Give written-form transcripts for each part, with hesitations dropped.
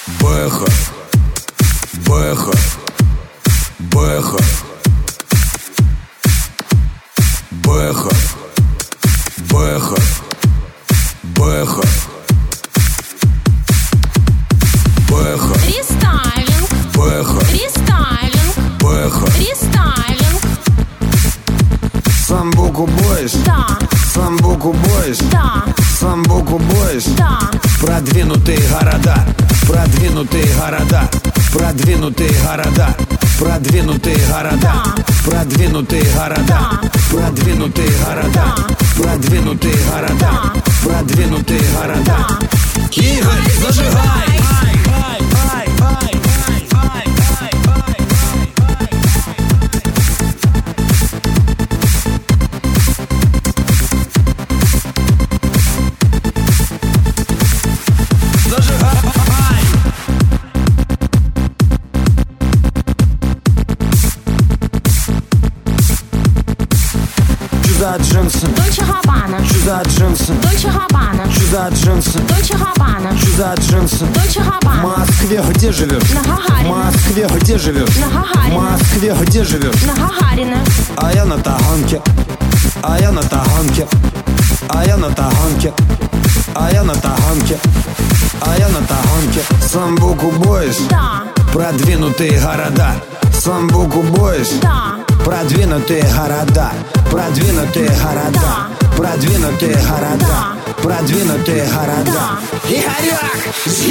Бэха, бэха, бэха, бэха, бэха, бэха, бэха, Рестайлинг, бэха, рестайлинг, бэха. рестайлинг. Самбуку боишь? Да, Самбуку боишь? да, Самбуку боишь? да. Продвинутые города, продвинутые города, продвинутые города, продвинутые города, продвинутые города, продвинутые города, продвинутые города, продвинутые города. Игорь, зажигай! За джинсы, Дольче Габбана, за джинсы, Дольче Габбана, за джинсы, Дольче Габбана, за джинсы. Дольче В Габбана. Москве где живешь? На В Гагарина, Москве где живешь? на В Гагарина, Москве где живешь? на Гагарина. А я на Таганке, а я на Таганке, а я на Таганке, а я на Таганке, а я на Таганке. Самбуку боишь? Да, Продвинутые города. Самбуку боишь? да, Продвинутые города, продвинутые города, продвинутые города, продвинутые города. Игорек,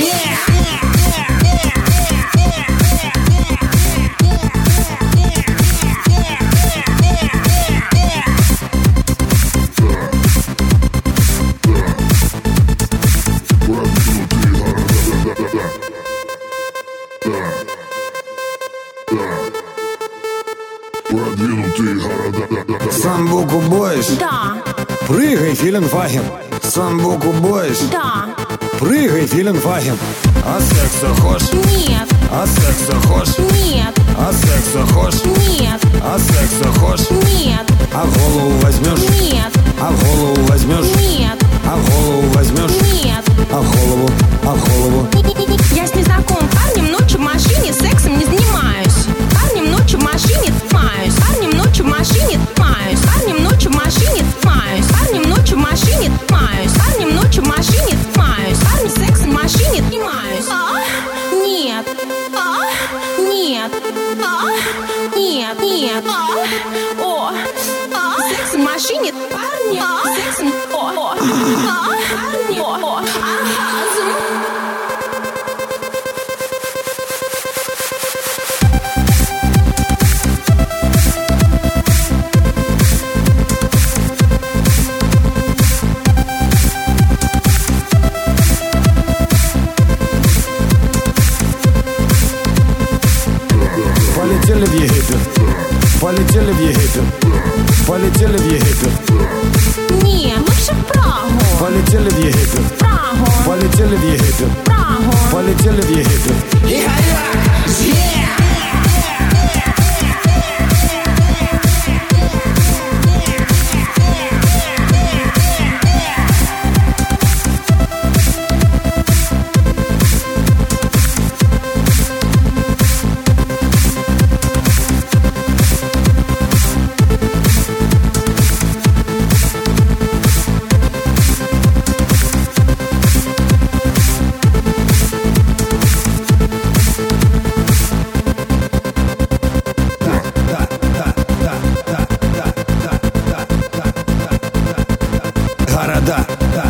Продвинутые города. Самбуку боишь? да, Прыгай, Филенфаген. Самбуку боишь? да. Прыгай, Филенфаген. А секса хочешь? Нет, А секса хочешь? нет, А секса хочешь? нет, А секса хочешь? нет, А в голову возьмешь? нет, А в голову возьмешь? нет, А в голову возьмешь? нет. А в голову? А в голову? Я с незнакомым парнем ночью в машине сексом не занимаюсь. Парнем ночью в машине тмаюсь. Парнем ночью в машине тмаюсь. Парнем ночью в машине тмаюсь. Парнем ночью в машине тмаюсь. Парнем ночью в машине тмаюсь. Парнем сексом в машине тмаюсь. Нет. Нет. Нет. Нет. О. Сексом в машине. Парни. Сексом. О. Парни. О. Полетели в Египет. Полетели в Египет. Полетели в Египет. Ні, лучше в Прагу. Полетели в Египет. В Прагу. Полетели в Египет. В Прагу. Полетели в Египет. Города.